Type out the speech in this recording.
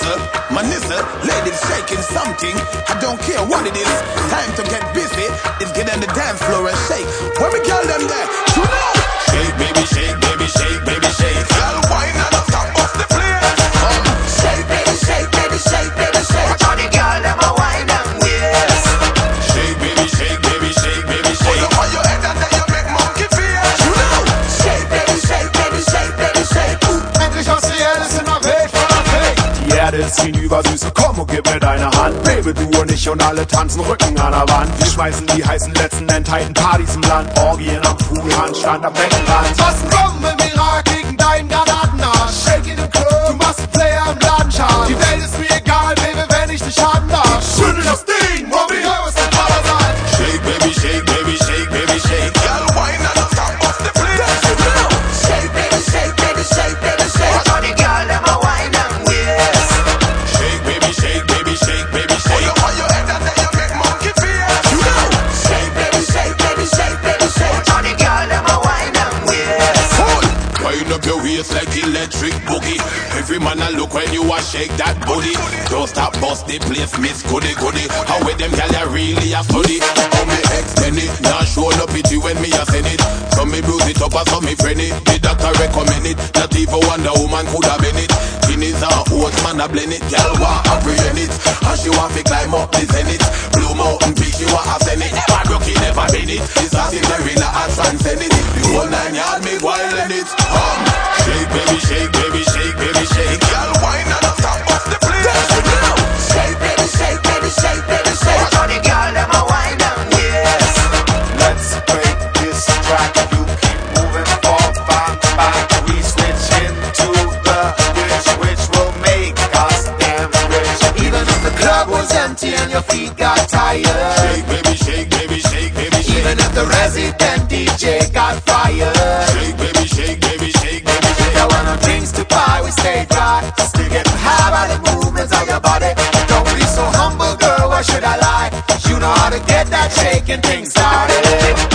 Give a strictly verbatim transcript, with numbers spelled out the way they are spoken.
whistle, my nissa, ladies shaking something. I don't care what it is. Time to get busy. It's get on the dance floor and shake. Where we girl them there? You know. Shake, baby, shake, baby, shake, baby, shake. Girl, wine and up top off the place. Come, shake, baby, shake, baby, shake, baby, shake. Watch all the girl them a wine and waist. Shake, baby, shake, baby, shake, baby, shake. Hold up on your head and then you make monkey face. You know. Shake, baby, shake, baby, shake, baby, shake. Endlich was Reelles in der Welt voller Fake. Die Erde ist hinüber süße, komm und gib mir deine Hand. Baby, du und ich und alle tanzen Rücken an der Wand. Wir schmeißen die heißen letzten Endheiten Partys im Land. Orgien am Pool, Handstand am Beckenrand. Was ein Bomben im Irak gegen deinen Granatenarsch. Shake in dem Club, du machst einen Player im Ladenschaden. Die Welt ist mir egal, Baby, wenn ich dich haben darf. Schüttel das Ding, Mommy, hör was der Vater sagt. Shake, baby, shake, baby, shake, baby, shake. Girl, wine and stop off the place. Shake, baby, shake, baby, shake, baby, shake. Watch all the girl them a wine and waist. Shake, baby, shake, baby, shake, baby, shake. Hold up on your head and then you make monkey face. You know. Shake, baby, shake, baby, shake, baby, shake. Watch all the girl them a wine and waist. Hold. Wind up your waist like electric boogie. Every man a look when you a shake that booty. Don't stop bust the place, miss goody goody. How with them gal ya really a study. How me extend it, now show no pity when me a send it. Some me bruise it up and some me friend it. The doctor recommend it, not even Wonder Woman could have been it. Guineas and oats man a blend it. Gal want apprehend it, and she want to climb up the zenith. Blue Mountain Peak she want to send it. Bad Rocky never been it. It's a Cinderella and transcend it. The whole nine yard me wild in it. Um, shake baby, shake baby, shake baby, shake. Gal wine and up top off the place. Shake, baby, shake, baby, shake, baby, shake. Watch all the girl them a wine and waist. Let's break this track. You keep moving forward, back, back. We switch into the rich, which will make us damn rich. Even if the club was empty and your feet got tired. Shake baby, shake baby, shake baby, shake. Even if the resident D J got fired. Shake baby, shake baby, shake baby, shake. There were no drinks to buy, we stay dry. Still get high by the movements of your body. Don't be so humble, girl, why should I lie? You know how to get that shaking thing started.